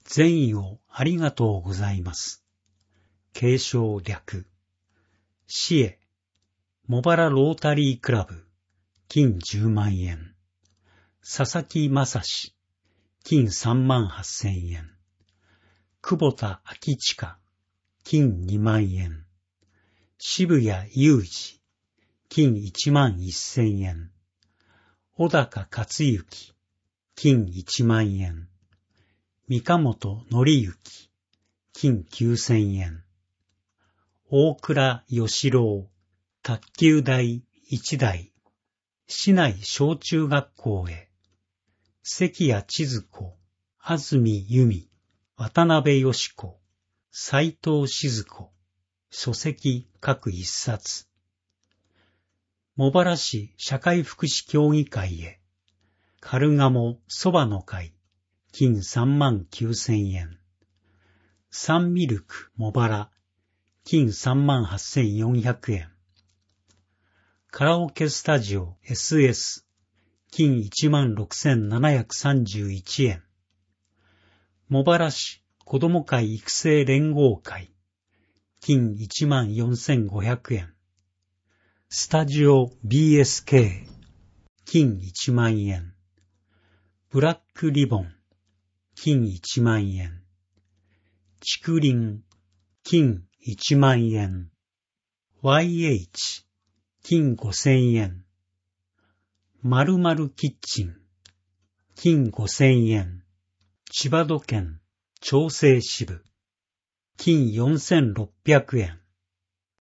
善意をありがとうございます。継承略。市へ、茂原ロータリークラブ、金10万円。佐々木正史、金3万8000円。久保田明親、金2万円。渋谷裕二、金1万1000円。小高克之、金1万円。三日本則之、金9000円。大倉義郎、卓球台1台、市内小中学校へ。関谷千鶴子、安住由美、渡辺義子、斉藤静子、書籍各一冊。茂原市社会福祉協議会へ。カルガモそばの会、金3万9000円。サンミルク茂原、金3万8400円。カラオケスタジオ SS、金1万6731円。茂原市子ども会育成連合会、金1万4500円。スタジオ BSK、金1万円。ブラックリボン、金1万円。竹林、金1万円。YH、金5000円。〇〇キッチン、金5000円。千葉土建、調整支部、金4600円。